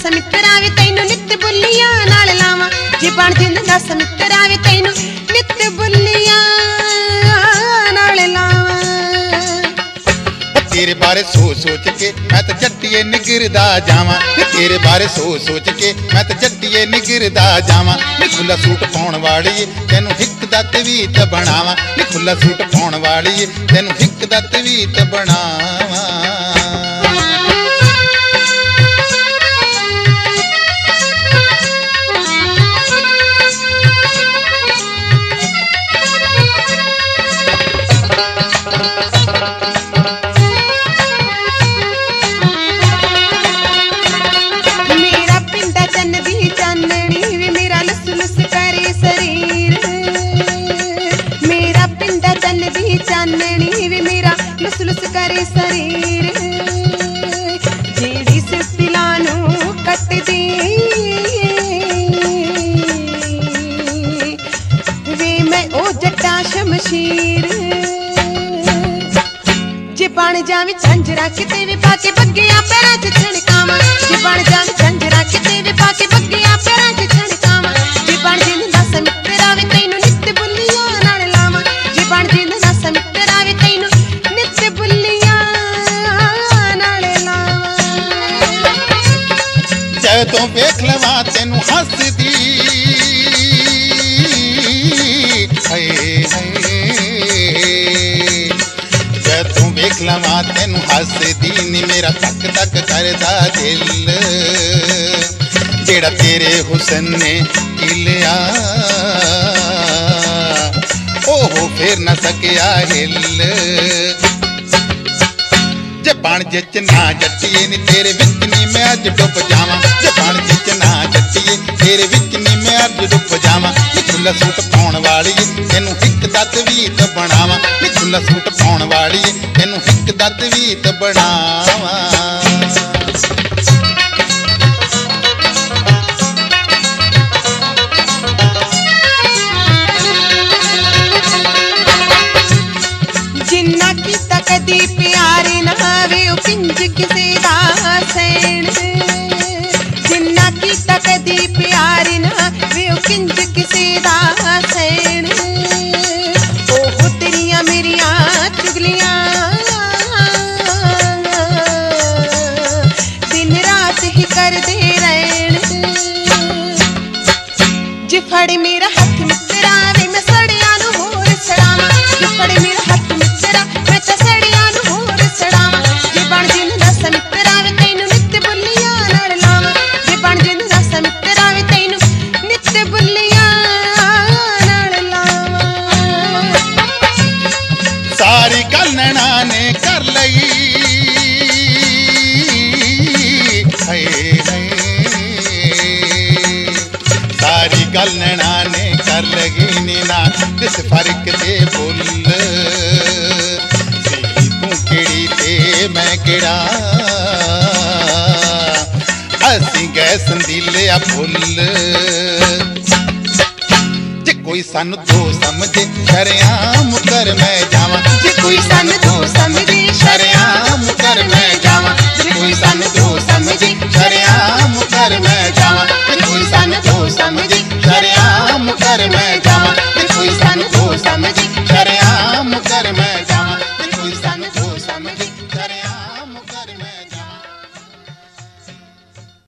मित्रा वे तैनू नित बुल्लियां नाल लावां जे बण जिंद दस मित्रा वे तैनू नित बुल्लियां नाल लावां। तेरे बारे सोच के मैं तो जट्टिए निगरदा जावां तेरे बारे सोच के मैं तो जट्टिए निगरदा जावां नी खुला सूट पाउण वाली तैनू हिक दा तवीत बनावां नी खुला सूट पाउण वाली तैनू हिक दा तवीत बनावां। चाननी वे मेरा लुस लुस करे शरीर जेड़ी सिलसिला नू कट दे वे मैं ओ जट्टा शमशीर जे बण जावे झंझरा किते वे पाके बग्गियां पैरां च छणकावां जे बण जावे झंझरा किते वे पाके बग्गियां पैरां च छणकावां जे बण जिंद दस मित्रा वे तैनू नित बुल्लियां नाल लावां जे बण जिंद दस मित्रा वे तैनू नित बुल्लियां नाल लावां। जदों वेख लवां तैनू हसदी हाय जदों वेख लवां तैनू हसदी नी मेरा धक धक करदा दिल जेड़ा तेरे हुसन ने किलिया ओहो फिर न सकिया हिल जे बण जिच ना जट्टिए नी तेरे विच नी मैं अज डुब जावां जे बण जिच ना जट्टिए तेरे विच नी मैं अज डुब जावां नी खुला सूट पाउण वाली तैनू हिक दा तवीत बनावां नी खुला सूट पाउण वाली तैनू हिक दा तवीत बनावां। जिन्ना कीता कदी प्यार ना वे ओ पिंज किसे दा सैण जिन्ना कीता कदी प्यार ना वे ओ पिंज किसे दा सैण ओह तेरियां मेरियां चुगलियां दिन रात ही कर दे रैण जे फड़ मेरा हथ मित्रा वे मैं सड़ियां नू होर सड़ावां जे फड़ मेरा हथ सारी गल नैना ने कर लई हाय सारी गल नैना ने कर लगी नी ना दिस फर्क दे बुल तू केड़ी ते मैं केड़ा असी गए संदीले आ फुल कोई सानू दो समझे शरियाम कर मैं जावां जे कोई सानू